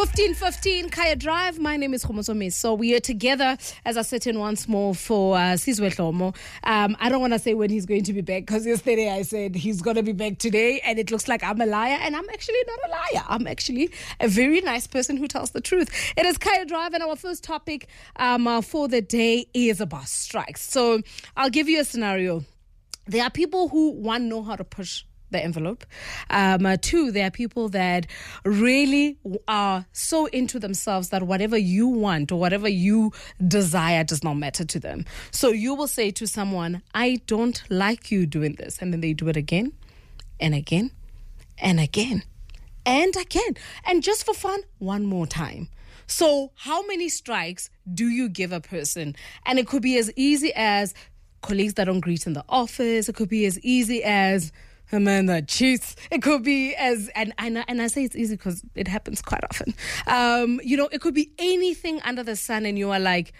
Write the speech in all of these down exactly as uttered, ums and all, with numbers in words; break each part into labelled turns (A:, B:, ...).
A: fifteen fifteen Kaya Drive. My name is Khomotso. So we are together as I sit in once more for uh, Sizwe Hlomo. Um, I don't want to say when he's going to be back because yesterday I said he's going to be back today and it looks like I'm a liar, and I'm actually not a liar. I'm actually a very nice person who tells the truth. It is Kaya Drive, and our first topic um, uh, for the day is about strikes. So I'll give you a scenario. There are people who, one, know how to push the envelope. Um, uh, two, there are people that really are so into themselves that whatever you want or whatever you desire does not matter to them. So you will say to someone, I don't like you doing this. And then they do it again and again and again and again. And just for fun, one more time. So how many strikes do you give a person? And it could be as easy as colleagues that don't greet in the office. It could be as easy as a man that cheats. It could be as, and, and, and I say it's easy because it happens quite often. Um, you know, it could be anything under the sun, and you are like,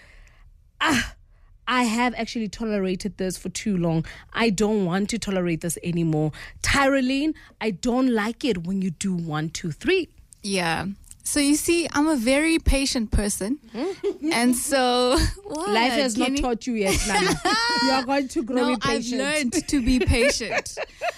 A: ah, I have actually tolerated this for too long. I don't want to tolerate this anymore. Tyroline, I don't like it when you do one, two, three.
B: Yeah. So you see, I'm a very patient person. And so... What?
A: Life has Kenny? not taught you yet, Nana. You are going to grow
B: no,
A: be patient.
B: I've learned to be patient.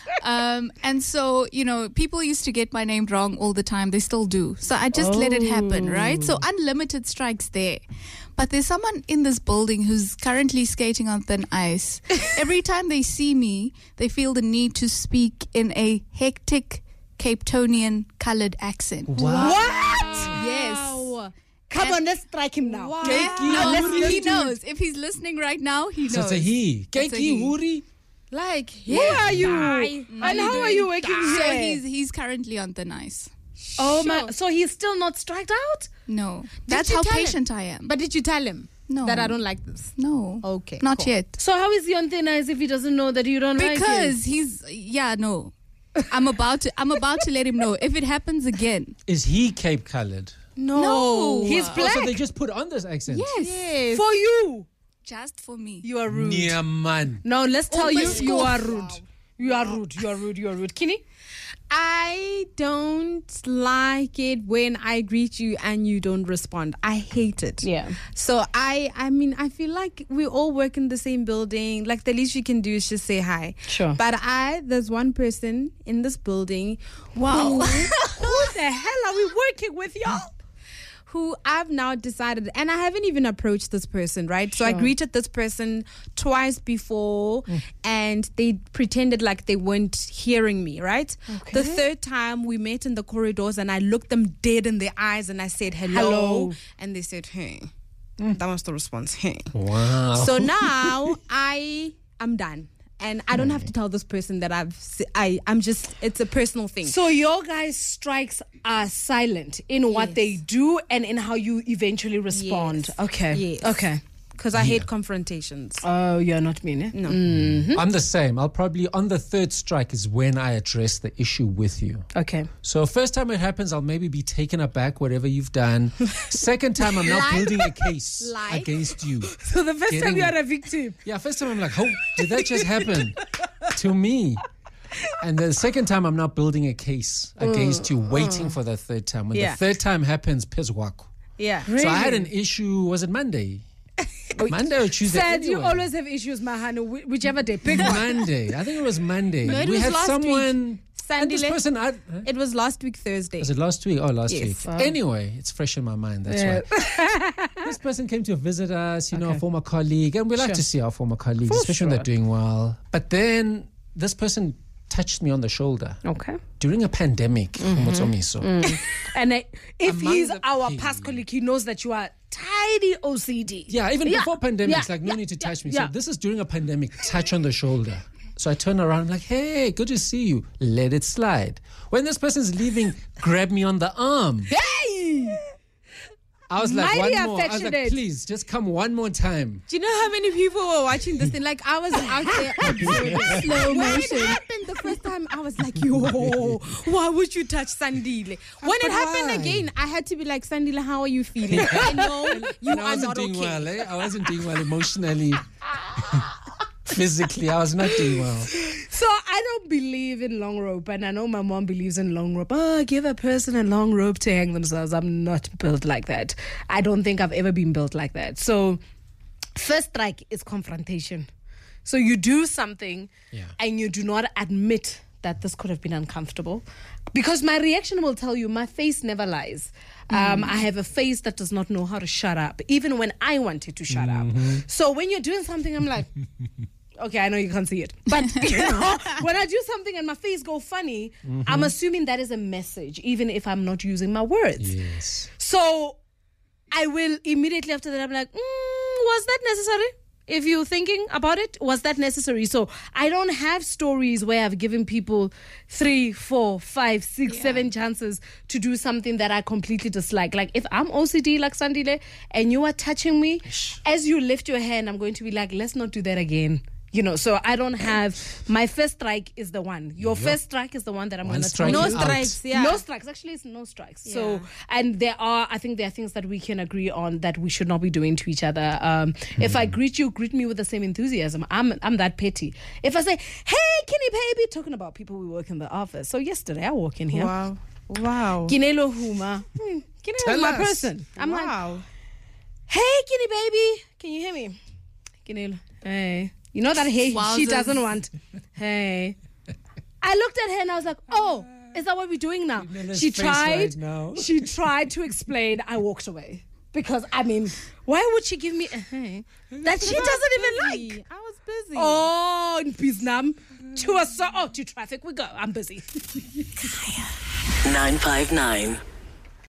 B: um, and so, you know, people used to get my name wrong all the time. They still do. So I just oh. let it happen, right? So unlimited strikes there. But there's someone in this building who's currently skating on thin ice. Every time they see me, they feel the need to speak in a hectic Cape Townian coloured accent.
A: Wow. What?
B: Yes.
A: Come
B: and
A: on, let's strike him now.
B: Wow. No, let's, he knows. If he's listening right now, he knows.
C: So it's a he. Genki Huri.
B: Like,
A: yeah. Who are you? Bye. And how are you working here?
B: So he's, he's currently on thin ice.
A: Oh, sure. my. So he's still not striked out?
B: No. That's how patient
D: him?
B: I am.
D: But did you tell him?
B: No.
D: That I don't like this?
B: No.
D: Okay.
B: Not
D: cool.
B: yet.
A: So how is he on thin ice if he doesn't know that you don't
B: because
A: like him?
B: Because he's, yeah, no. I'm about to I'm about to let him know if it happens again.
C: Is he Cape coloured?
A: No.
B: no.
A: He's black.
C: Oh, so they just put on this accent?
B: Yes.
A: yes. For you.
B: Just for me.
A: You are rude.
C: Yeah, man.
A: No, let's tell
B: oh,
A: you, you are rude.
D: Wow.
A: You are rude. You are rude. You are rude. Kini?
D: I don't like it when I greet you and you don't respond. I hate it.
A: Yeah.
D: So I, I mean, I feel like we all work in the same building. Like the least you can do is just say hi.
A: Sure.
D: But I, there's one person in this building.
A: Wow.
D: Who, who the hell are we working with, y'all? Who I've now decided, and I haven't even approached this person, right?
A: Sure.
D: So I greeted this person twice before, mm. and they pretended like they weren't hearing me, right?
A: Okay.
D: The third time we met in the corridors, and I looked them dead in the eyes, and I said hello,
A: hello.
D: and they said hey. Mm. That was the response, hey.
C: Wow.
D: So now I am done. And I don't have to tell this person that I've, I, I'm just, it's a personal thing.
A: So your guys' strikes are silent in what
D: yes.
A: they do and in how you eventually respond.
D: Yes.
A: Okay.
D: Yes.
A: Okay.
D: Because I yeah. hate confrontations.
A: Oh, you're not mean, eh?
D: No.
A: Mm-hmm.
C: I'm the same. I'll probably, on the third strike is when I address the issue with you.
A: Okay.
C: So first time it happens, I'll maybe be taken aback, whatever you've done. Second time, I'm now
D: like,
C: building a case
D: like.
C: against you.
A: So the first
C: Getting
A: time you
C: it.
A: are a victim.
C: Yeah, first time I'm like, oh, did that just happen to me? And the second time, I'm now building a case against you, waiting uh, for the third time. When
D: yeah.
C: the third time happens, piss wako.
D: Yeah.
A: Really?
C: So I had an issue, was it Monday? Monday or Tuesday?
A: Sad,
C: anyway.
A: you always have issues, Mahano, whichever day. Pick one.
C: Monday. I think it was Monday.
D: No, it
C: we
D: was
C: had
D: last
C: someone...
D: week.
C: And this
D: Sandile.
C: person... I, huh?
D: It was last week, Thursday.
C: Was it last week? Oh, last
D: Yes.
C: week.
A: Wow.
C: Anyway, it's fresh in my mind. That's
A: Yeah.
C: right. This person came to visit us, you know,
A: Okay.
C: a former colleague. And we like
A: Sure.
C: to see our former colleagues,
A: For
C: especially
A: sure.
C: when they're doing well. But then this person touched me on the shoulder.
A: Okay.
C: During a pandemic. Mm-hmm. So.
A: Mm. And uh, if
C: Among
A: he's
C: the
A: our
C: people.
A: past colleague, he knows that you are tidy O C D.
C: Yeah, even
A: Yeah.
C: before pandemics,
A: Yeah.
C: like, no
A: Yeah.
C: need to touch me.
A: Yeah.
C: So this is during a pandemic, touch on the shoulder. So I turn around, I'm like, hey, good to see you. Let it slide. When this person's leaving, grab me on the arm.
A: Hey!
C: I was like,
A: Mighty
C: one more. I was like,
A: affectionate.
C: please, just come one more time.
D: Do you know how many people were watching this thing? Like, I was out there observing.
B: Slow
D: When
B: motion.
D: it happened the first time, I was like, yo, why would you touch Sandile? When it happened
C: why?
D: again, I had to be like, Sandile, how are you feeling? I know you
C: And I
D: are
C: wasn't
D: not
C: doing
D: okay.
C: well, eh? I wasn't doing well emotionally. Physically, I was not doing well.
A: So I I don't believe in long rope, and I know my mom believes in long rope. Oh, give a person a long rope to hang themselves. I'm not built like that. I don't think I've ever been built like that. So first strike is confrontation. So you do something
C: Yeah.
A: and you do not admit that this could have been uncomfortable. Because my reaction will tell you, my face never lies. Um, I have a face that does not know how to shut up, even when I wanted to shut
C: Mm-hmm.
A: up. So when you're doing something, I'm like, okay, I know you can't see it. But you know, when I do something and my face go funny,
C: Mm-hmm.
A: I'm assuming that is a message, even if I'm not using my words.
C: Yes.
A: So I will immediately after that, I'm like, mm, was that necessary? If you're thinking about it, was that necessary? So I don't have stories where I've given people three, four, five, six,
B: Yeah.
A: seven chances to do something that I completely dislike. Like if I'm O C D like Sandile and you are touching me, as you lift your hand, I'm going to be like, let's not do that again. You know, so I don't have, my first strike is the one. Your
C: Yup.
A: first strike is the one that I'm
C: One
A: going to
C: strike
D: No
C: is out.
D: strikes, yeah.
A: No strikes. Actually, it's no strikes. So,
D: Yeah.
A: and there are, I think there are things that we can agree on that we should not be doing to each other. Um, If
C: Hmm.
A: I greet you, greet me with the same enthusiasm. I'm I'm that petty. If I say, hey, Kenny baby, talking about people we work in the office. So yesterday I walk in here.
D: Wow. Wow.
A: Kinelo Huma. Hmm, Kinelo
C: Tell
A: is my
C: us.
A: person. I'm like,
D: wow.
A: hey, Kenny baby, can you hear me? Kinelo, hey. You know that hey she
B: Wowzers.
A: doesn't want. Hey. I looked at her and I was like, oh, is that what we're doing now?
C: Kinele's
A: She
C: face
A: tried.
C: right now.
A: She tried to explain. I walked away because I mean, why would she give me a hey that she doesn't even like?
D: I was busy.
A: Oh, in Biznam, to a so oh to traffic we go. I'm busy.
E: nine five nine.